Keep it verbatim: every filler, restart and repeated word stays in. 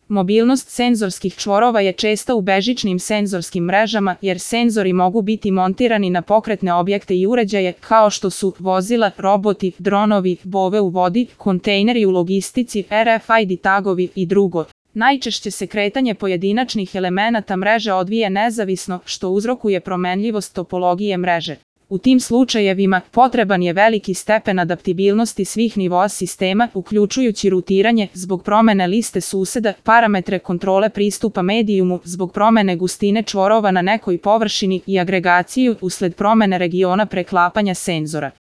Mobilnost senzorskih čvorova je česta u bežičnim senzorskim mrežama, jer senzori mogu biti montirani na pokretne objekte i uređaje, kao što su vozila, roboti, dronovi, bove u vodi, kontejneri u logistici, R F I D tagovi i drugo. Najčešće se kretanje pojedinačnih elemenata mreže odvija nezavisno, što uzrokuje promenljivost topologije mreže. U tim slučajevima potreban je veliki stepen adaptibilnosti svih nivoa sistema, uključujući rutiranje zbog promene liste suseda, parametre kontrole pristupa medijumu zbog promene gustine čvorova na nekoj površini i agregaciju usled promene regiona preklapanja senzora.